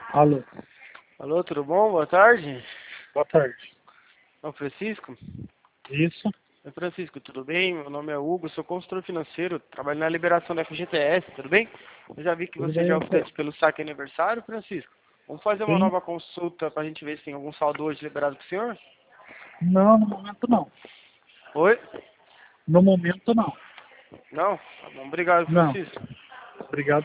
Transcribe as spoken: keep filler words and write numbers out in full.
Alô, Alô, tudo bom? Boa tarde. boa tarde. É o Francisco? Isso, Oi, Francisco, tudo bem? Meu nome é Hugo, sou consultor financeiro, trabalho na liberação da F G T S, tudo bem? Eu já vi que tudo você já é bem? optante pelo saque aniversário, Francisco. Vamos fazer uma Sim? nova consulta para a gente ver se tem algum saldo hoje liberado para o senhor? Não, no momento não. Oi? No momento não. Não? Tá bom, obrigado, Não. Francisco. Obrigado.